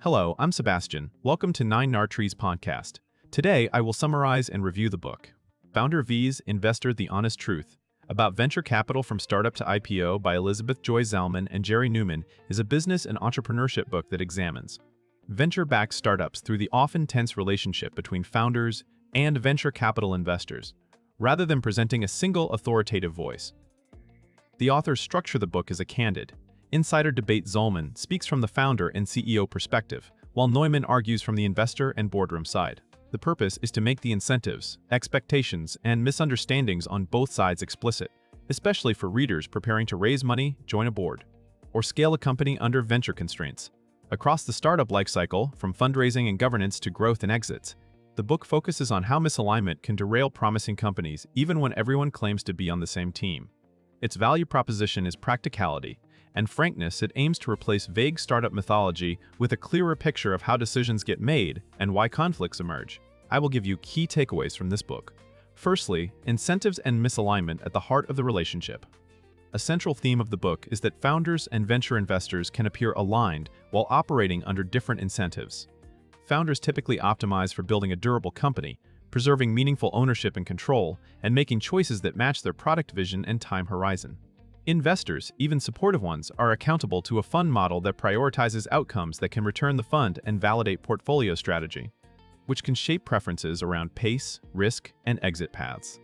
Hello, I'm Sebastian. Welcome to Nine Nar Trees podcast. Today, I will summarize and review the book, Founder vs. Investor: The Honest Truth, about venture capital from startup to IPO by Elizabeth Joy Zalman and Jerry Newman, is a business and entrepreneurship book that examines venture-backed startups through the often tense relationship between founders and venture capital investors, rather than presenting a single authoritative voice. The authors structure the book as a candid, insider debate. Zalman speaks from the founder and CEO perspective, while Neumann argues from the investor and boardroom side. The purpose is to make the incentives, expectations, and misunderstandings on both sides explicit, especially for readers preparing to raise money, join a board, or scale a company under venture constraints. Across the startup lifecycle, from fundraising and governance to growth and exits, the book focuses on how misalignment can derail promising companies even when everyone claims to be on the same team. Its value proposition is practicality and frankness. It aims to replace vague startup mythology with a clearer picture of how decisions get made and why conflicts emerge. I will give you key takeaways from this book. Firstly, incentives and misalignment at the heart of the relationship. A central theme of the book is that founders and venture investors can appear aligned while operating under different incentives. Founders typically optimize for building a durable company, preserving meaningful ownership and control, and making choices that match their product vision and time horizon. Investors, even supportive ones, are accountable to a fund model that prioritizes outcomes that can return the fund and validate portfolio strategy, which can shape preferences around pace, risk, and exit paths.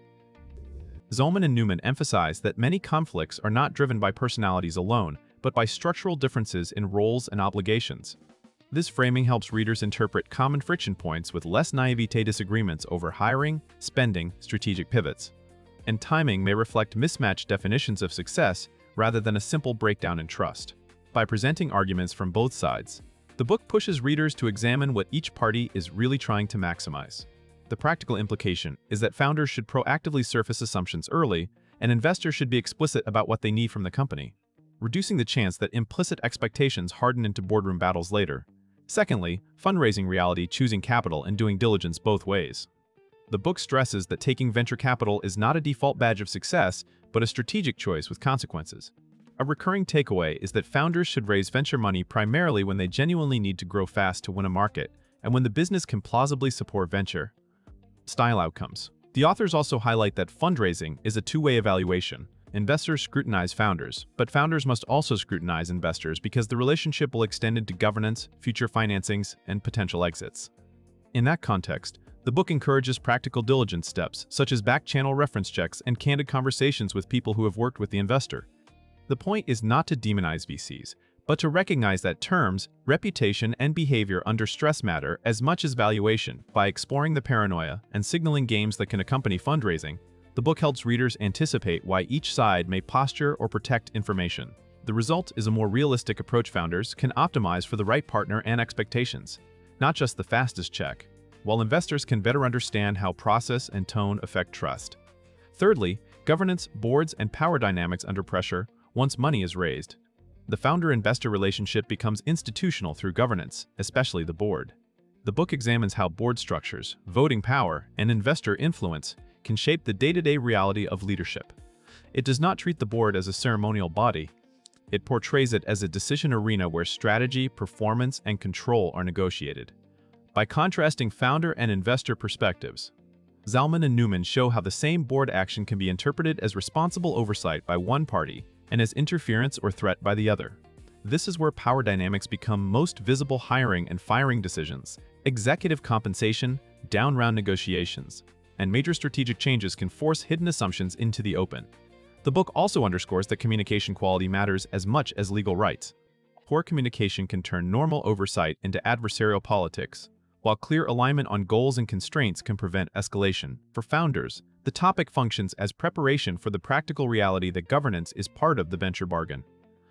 Zalman and Newman emphasize that many conflicts are not driven by personalities alone, but by structural differences in roles and obligations. This framing helps readers interpret common friction points with less naivete. Disagreements over hiring, spending, strategic pivots, and timing may reflect mismatched definitions of success rather than a simple breakdown in trust. By presenting arguments from both sides, the book pushes readers to examine what each party is really trying to maximize. The practical implication is that founders should proactively surface assumptions early, and investors should be explicit about what they need from the company, reducing the chance that implicit expectations harden into boardroom battles later. Secondly, fundraising reality: choosing capital and doing diligence both ways. The book stresses that taking venture capital is not a default badge of success, but a strategic choice with consequences. A recurring takeaway is that founders should raise venture money primarily when they genuinely need to grow fast to win a market, and when the business can plausibly support venture-style outcomes. The authors also highlight that fundraising is a two-way evaluation. Investors scrutinize founders, but founders must also scrutinize investors because the relationship will extend into governance, future financings, and potential exits. In that context, the book encourages practical diligence steps, such as back-channel reference checks and candid conversations with people who have worked with the investor. The point is not to demonize VCs, but to recognize that terms, reputation, and behavior under stress matter as much as valuation. By exploring the paranoia and signaling games that can accompany fundraising, the book helps readers anticipate why each side may posture or protect information. The result is a more realistic approach. Founders can optimize for the right partner and expectations, not just the fastest check, while investors can better understand how process and tone affect trust. Thirdly, governance, boards, and power dynamics under pressure. Once money is raised, the founder-investor relationship becomes institutional through governance, especially the board. The book examines how board structures, voting power, and investor influence can shape the day-to-day reality of leadership. It does not treat the board as a ceremonial body. It portrays it as a decision arena where strategy, performance, and control are negotiated. By contrasting founder and investor perspectives, Zalman and Newman show how the same board action can be interpreted as responsible oversight by one party and as interference or threat by the other. This is where power dynamics become most visible: hiring and firing decisions, executive compensation, down-round negotiations, and major strategic changes can force hidden assumptions into the open. The book also underscores that communication quality matters as much as legal rights. Poor communication can turn normal oversight into adversarial politics, while clear alignment on goals and constraints can prevent escalation. For founders, the topic functions as preparation for the practical reality that governance is part of the venture bargain.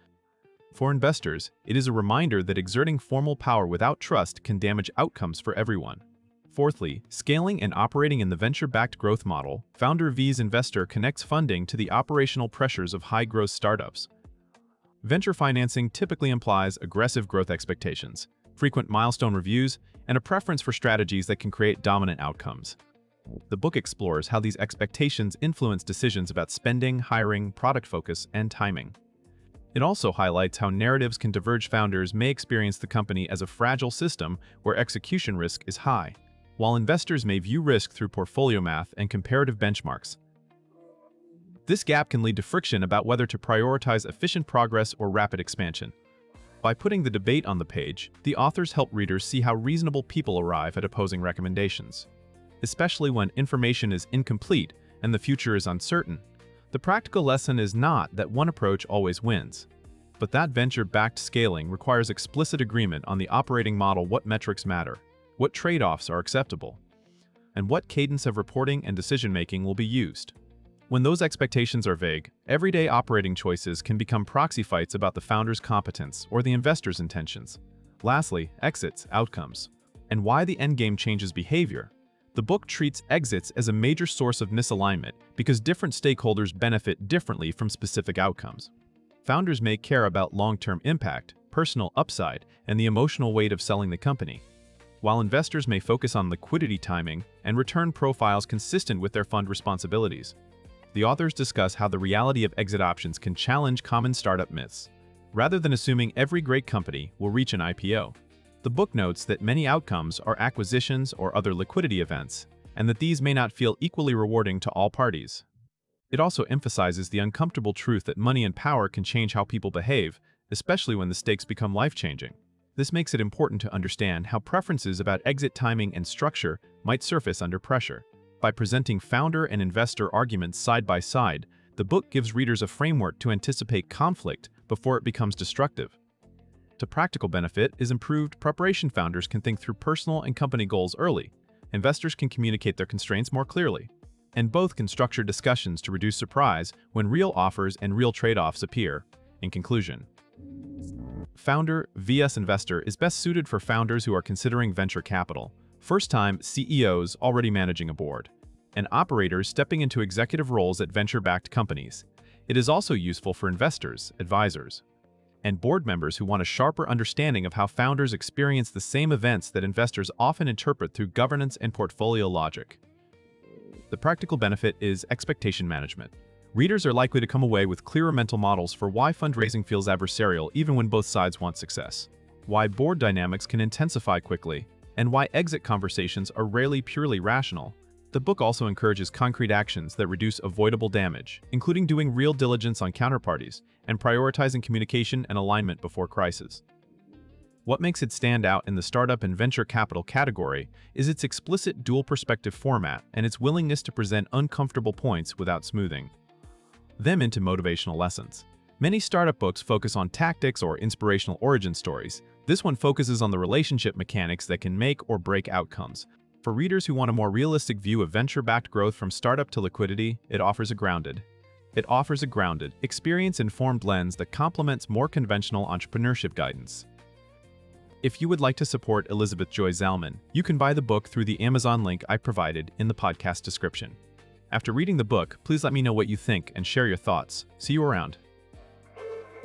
For investors, it is a reminder that exerting formal power without trust can damage outcomes for everyone. Fourthly, scaling and operating in the venture-backed growth model. Founder vs. Investor connects funding to the operational pressures of high-growth startups. Venture financing typically implies aggressive growth expectations, frequent milestone reviews, and a preference for strategies that can create dominant outcomes. The book explores how these expectations influence decisions about spending, hiring, product focus, and timing. It also highlights how narratives can diverge. Founders may experience the company as a fragile system where execution risk is high, while investors may view risk through portfolio math and comparative benchmarks. This gap can lead to friction about whether to prioritize efficient progress or rapid expansion. By putting the debate on the page, the authors help readers see how reasonable people arrive at opposing recommendations. Especially when information is incomplete and the future is uncertain, the practical lesson is not that one approach always wins, but that venture-backed scaling requires explicit agreement on the operating model, what metrics matter, what trade-offs are acceptable, and what cadence of reporting and decision-making will be used. When those expectations are vague, everyday operating choices can become proxy fights about the founder's competence or the investor's intentions. Lastly, exits, outcomes, and why the endgame changes behavior. The book treats exits as a major source of misalignment because different stakeholders benefit differently from specific outcomes. Founders may care about long-term impact, personal upside, and the emotional weight of selling the company, while investors may focus on liquidity timing and return profiles consistent with their fund responsibilities. The authors discuss how the reality of exit options can challenge common startup myths. Rather than assuming every great company will reach an IPO, the book notes that many outcomes are acquisitions or other liquidity events, and that these may not feel equally rewarding to all parties. It also emphasizes the uncomfortable truth that money and power can change how people behave, especially when the stakes become life-changing. This makes it important to understand how preferences about exit timing and structure might surface under pressure. By presenting founder and investor arguments side by side, the book gives readers a framework to anticipate conflict before it becomes destructive. The practical benefit is improved preparation. Founders can think through personal and company goals early. Investors can communicate their constraints more clearly. And both can structure discussions to reduce surprise when real offers and real trade-offs appear. In conclusion, Founder vs. Investor is best suited for founders who are considering venture capital, first-time CEOs already managing a board, and operators stepping into executive roles at venture-backed companies. It is also useful for investors, advisors, and board members who want a sharper understanding of how founders experience the same events that investors often interpret through governance and portfolio logic. The practical benefit is expectation management. Readers are likely to come away with clearer mental models for why fundraising feels adversarial even when both sides want success, why board dynamics can intensify quickly, and why exit conversations are rarely purely rational. The book also encourages concrete actions that reduce avoidable damage, including doing real diligence on counterparties and prioritizing communication and alignment before crisis. What makes it stand out in the startup and venture capital category is its explicit dual-perspective format and its willingness to present uncomfortable points without smoothing them into motivational lessons. Many startup books focus on tactics or inspirational origin stories. This one focuses on the relationship mechanics that can make or break outcomes. For readers who want a more realistic view of venture-backed growth from startup to liquidity, it offers a grounded, experience-informed lens that complements more conventional entrepreneurship guidance. If you would like to support Elizabeth Joy Zalman, you can buy the book through the Amazon link I provided in the podcast description. After reading the book, please let me know what you think and share your thoughts. See you around.